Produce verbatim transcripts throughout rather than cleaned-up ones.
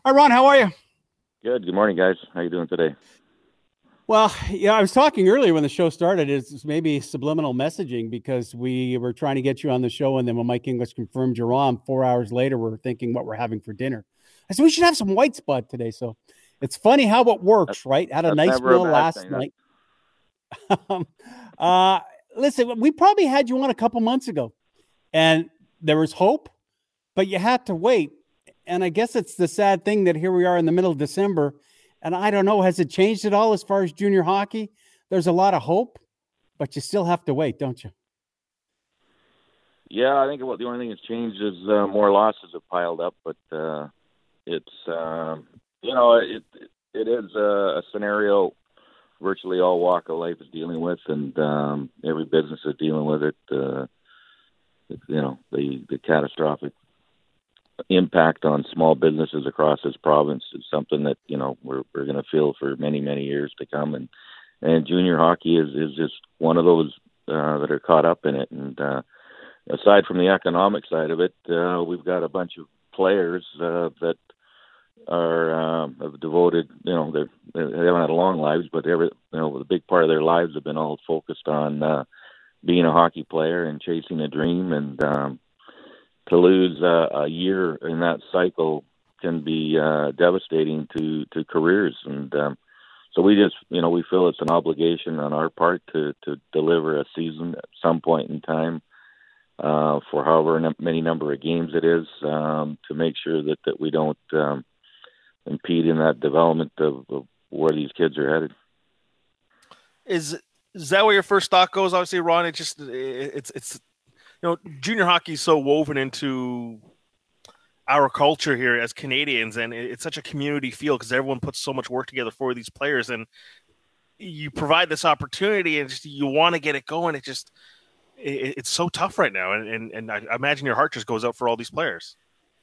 Hi, Ron. How are you? Good. Good morning, guys. How you doing today? Well, yeah, I was talking earlier when the show started. It's maybe subliminal messaging because we were trying to get you on the show, and then when Mike English confirmed you're on, four hours later, we're thinking what we're having for dinner. I said we should have some white spot today. So it's funny how it That, works, right? Had a that's nice never a meal bad last thing. That's night. Um, uh, Listen, we probably had you on a couple months ago, and there was hope, but you had to wait. And I guess it's the sad thing that here we are in the middle of December, and I don't know, has it changed at all as far as junior hockey? There's a lot of hope, but you still have to wait, don't you? yeah. I think what the only thing that's changed is uh, more losses have piled up, but uh, it's um, you know it it is a, a scenario virtually all walk of life is dealing with, and um, every business is dealing with it. Uh, you know the the catastrophic impact on small businesses across this province is something that you know we're we're going to feel for many many years to come, and and junior hockey is is just one of those uh, that are caught up in it, and. Uh, aside from the economic side of it, uh, we've got a bunch of players uh, that are um, have devoted. You know, they're, they haven't had long lives, but every you know, the big part of their lives have been all focused on uh, being a hockey player and chasing a dream. And um, to lose uh, a year in that cycle can be uh, devastating to to careers. And um, so we just, you know, we feel it's an obligation on our part to to deliver a season at some point in time uh, for however num- many number of games it is, um, to make sure that, that we don't um, impede in that development of, of where these kids are headed. Is is that where your first thought goes? Obviously, Ron. It's just it's it's you know junior hockey is so woven into our culture here as Canadians, and it's such a community feel because everyone puts so much work together for these players, and you provide this opportunity, and just you want to get it going. It just it, it's so tough right now, and and, and I imagine your heart just goes out for all these players.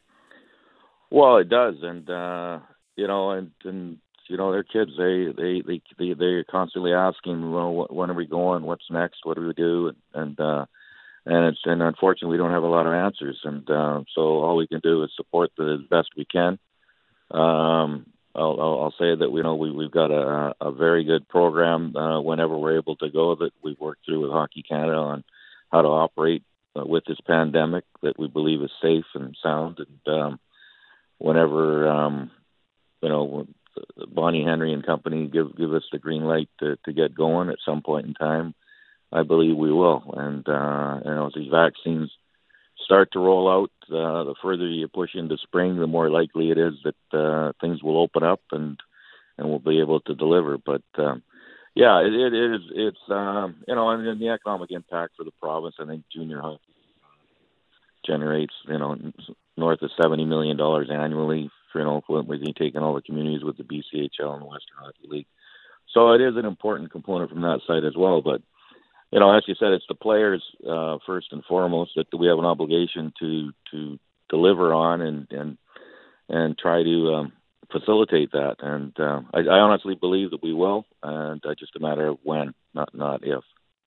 Well, it does, and uh, you know, and and you know, their kids. They they they they they're constantly asking, well, when are we going? What's next? What do we do? And and uh, and it's and unfortunately, we don't have a lot of answers, and uh, so all we can do is support the as best we can. Um, I'll, I'll, I'll say that we know we, we've got a, a very good program uh, whenever we're able to go that we've worked through with Hockey Canada on how to operate uh, with this pandemic that we believe is safe and sound. And um, whenever um, you know Bonnie Henry and company give give us the green light to, to get going at some point in time, I believe we will. And uh, you know, as these vaccines start to roll out, uh, the further you push into spring, the more likely it is that uh, things will open up and and we'll be able to deliver. But um, yeah, it, it is. It's um, you know, and, and the economic impact for the province. I think junior hockey generates you know north of seventy million dollars annually. For, you know, with you taking all the communities with the B C H L and the Western Hockey League. So it is an important component from that side as well. But you know, as you said, it's the players uh, first and foremost that we have an obligation to to deliver on and and and try to um, facilitate that. And uh, I, I honestly believe that we will, and uh, just a matter of when, not not if.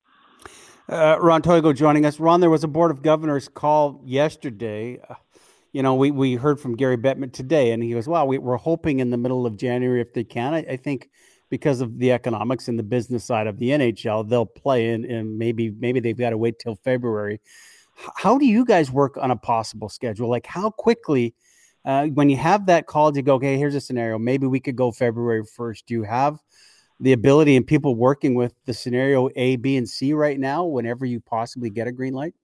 Uh, Ron Toigo joining us. Ron, there was a board of governors call yesterday. Uh, you know, we, we heard from Gary Bettman today, and he goes, "Wow, we, we're hoping in the middle of January if they can." I, I think because of the economics and the business side of the N H L, they'll play in, and maybe maybe they've got to wait till February. How do you guys work on a possible schedule? Like how quickly, uh, when you have that call, do you go, okay, here's a scenario. Maybe we could go February first. Do you have the ability and people working with the scenario A, B, and C right now whenever you possibly get a green light?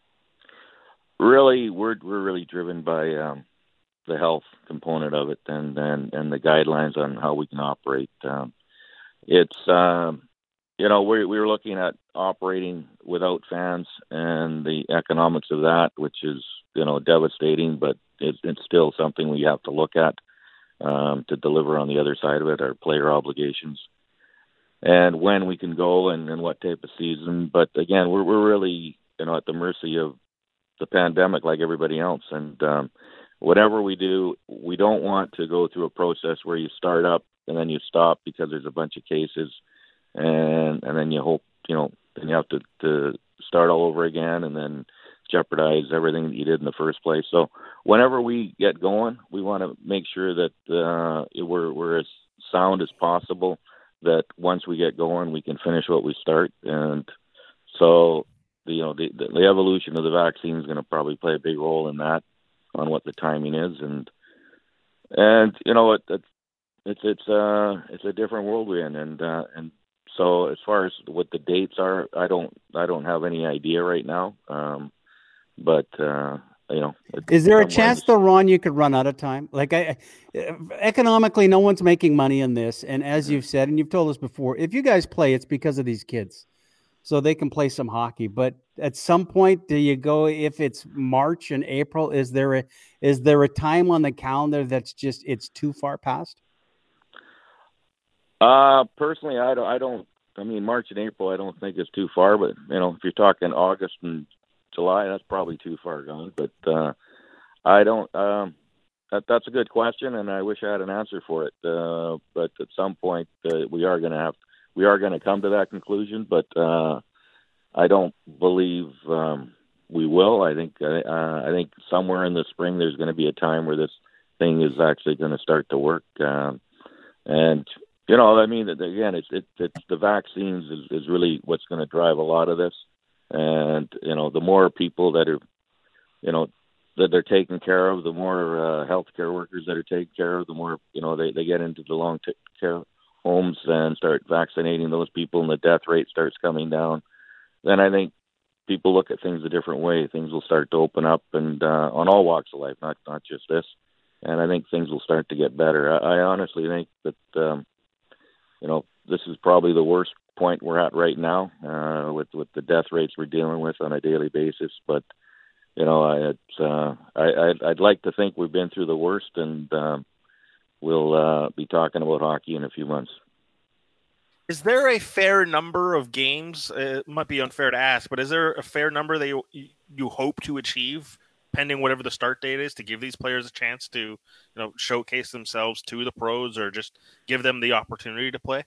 Really, we're we're really driven by um, the health component of it, and and and the guidelines on how we can operate. Um, it's um, you know we we we're looking at operating without fans and the economics of that, which is you know devastating, but it's, it's still something we have to look at um, to deliver on the other side of it, our player obligations, and when we can go and, and what type of season. But again, we're we're really you know at the mercy of the pandemic like everybody else, and um, whatever we do, we don't want to go through a process where you start up and then you stop because there's a bunch of cases, and and then you hope you know then you have to, to start all over again and then jeopardize everything that you did in the first place. So whenever we get going, we want to make sure that uh, we're we're as sound as possible. That once we get going, we can finish what we start. And so, the, you know, the, the evolution of the vaccine is going to probably play a big role in that, on what the timing is. And and you know, it, it, it's it's uh it's a different world we're in, and uh, and. So as far as what the dates are, I don't I don't have any idea right now. Um, but uh, you know, is there a chance though, Ron, you could run out of time? Like, I, economically, no one's making money in this, and as you've said, and you've told us before, if you guys play, it's because of these kids, so they can play some hockey. But at some point, do you go? If it's March and April, is there a is there a time on the calendar that's just it's too far past? Uh, personally, I don't, I don't, I mean, March and April, I don't think it's too far, but, you know, if you're talking August and July, that's probably too far gone. But, uh, I don't, um, that, that's a good question, and I wish I had an answer for it. Uh, but at some point, uh, we are going to have, we are going to come to that conclusion, but, uh, I don't believe, um, we will. I think, uh, I think somewhere in the spring, there's going to be a time where this thing is actually going to start to work. Um, and, You know, I mean, again, it's it, it's the vaccines is, is really what's going to drive a lot of this, and you know, the more people that are, you know, that they're taken care of, the more uh, healthcare workers that are taken care of, the more you know they, they get into the long t- care homes and start vaccinating those people, and the death rate starts coming down. Then I think people look at things a different way. Things will start to open up, and uh, on all walks of life, not not just this. And I think things will start to get better. I, I honestly think that. Um, You know, this is probably the worst point we're at right now uh, with with the death rates we're dealing with on a daily basis. But you know, I it's, uh, I I'd, I'd like to think we've been through the worst, and um, we'll uh, be talking about hockey in a few months. Is there a fair number of games? Uh, it might be unfair to ask, but is there a fair number that you you hope to achieve, pending whatever the start date is, to give these players a chance to, you know, showcase themselves to the pros, or just give them the opportunity to play?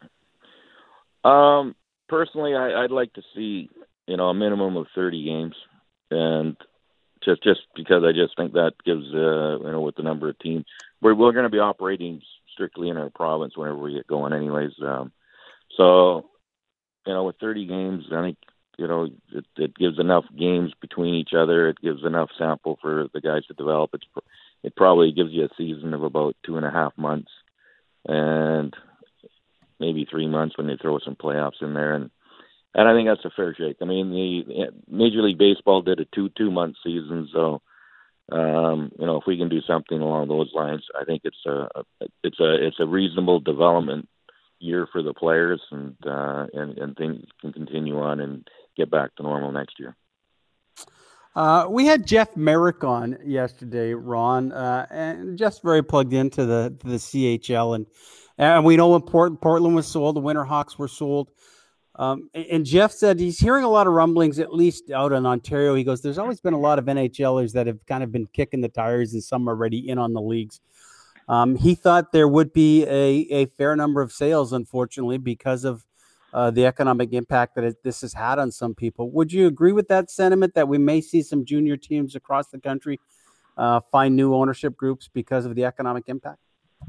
Um, personally, I, I'd like to see, you know, a minimum of thirty games, and just just because I just think that gives, uh, you know, with the number of teams, we're we're going to be operating strictly in our province whenever we get going, anyways. Um, so, you know, with thirty games, I think, you know, it, it gives enough games between each other. It gives enough sample for the guys to develop. It's, it probably gives you a season of about two and a half months, and maybe three months when they throw some playoffs in there. And, and I think that's a fair shake. I mean, the Major League Baseball did a two, two month season. So, um, you know, if we can do something along those lines, I think it's a, it's a, it's a reasonable development year for the players, and, uh, and, and things can continue on and get back to normal next year. Uh, we had Jeff Merrick on yesterday, Ron, uh, and Jeff's very plugged into the to the C H L, and and we know when Port, Portland was sold, the Winterhawks were sold, um, and Jeff said he's hearing a lot of rumblings, at least out in Ontario. He goes, "There's always been a lot of NHLers that have kind of been kicking the tires, and some are already in on the leagues." Um, he thought there would be a a fair number of sales, unfortunately, because of Uh, the economic impact that it, this has had on some people. Would you agree with that sentiment, that we may see some junior teams across the country uh, find new ownership groups because of the economic impact?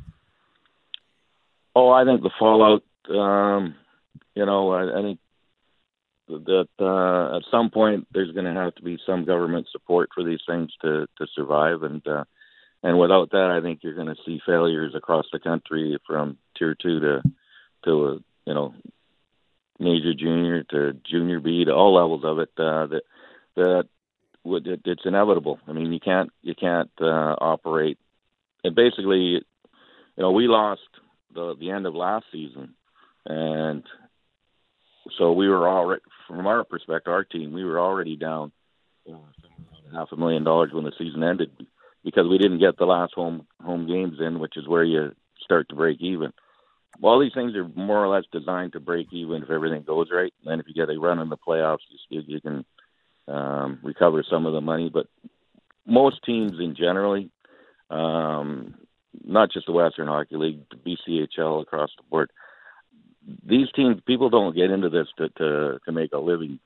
Oh, I think the fallout, um, you know, I, I think that uh, at some point there's going to have to be some government support for these things to, to survive. And, uh, and without that, I think you're going to see failures across the country, from tier two to, to uh, you know, major junior to junior B, to all levels of it, uh, that that would it, it's inevitable. I mean, you can't you can't uh, operate. And basically, you know, we lost the the end of last season, and so we were already, from our perspective, our team, we were already down you know, half a million dollars when the season ended, because we didn't get the last home home games in, which is where you start to break even. Well, all these things are more or less designed to break even if everything goes right. And then if you get a run in the playoffs, you, you can um, recover some of the money. But most teams in generally, um, not just the Western Hockey League, the B C H L, across the board, these teams, people don't get into this to, to, to make a living.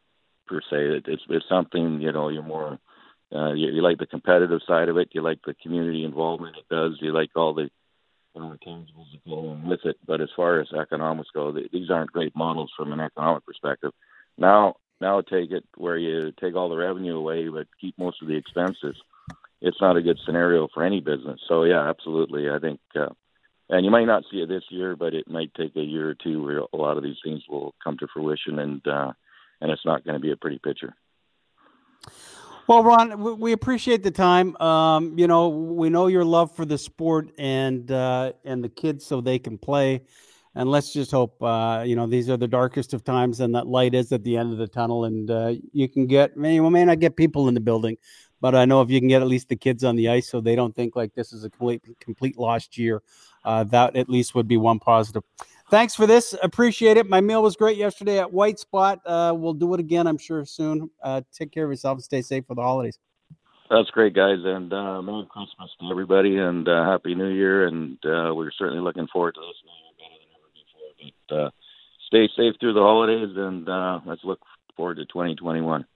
per se. It, it's it's something, you know, you're more uh, you, you like the competitive side of it. You like the community involvement it does. You like all the you know, intangibles that go along with it. But as far as economics go, they, these aren't great models from an economic perspective. Now, now take it where you take all the revenue away, but keep most of the expenses. It's not a good scenario for any business. So yeah, absolutely. I think, uh, and you might not see it this year, but it might take a year or two where a lot of these things will come to fruition, and uh, and it's not going to be a pretty picture. Well, Ron, we appreciate the time. Um, you know, we know your love for the sport and uh, and the kids, so they can play. And let's just hope, uh, you know, these are the darkest of times, and that light is at the end of the tunnel. And uh, you can get, maybe we may not get people in the building, but I know if you can get at least the kids on the ice, so they don't think like this is a complete complete lost year, uh, that at least would be one positive. Thanks for this. Appreciate it. My meal was great yesterday at White Spot. Uh, we'll do it again, I'm sure, soon. Uh, take care of yourself and stay safe for the holidays. That's great, guys, and uh, Merry Christmas to everybody, and uh, Happy New Year. And uh, we're certainly looking forward to this New Year better than ever before. But uh, stay safe through the holidays, and uh, let's look forward to twenty twenty-one.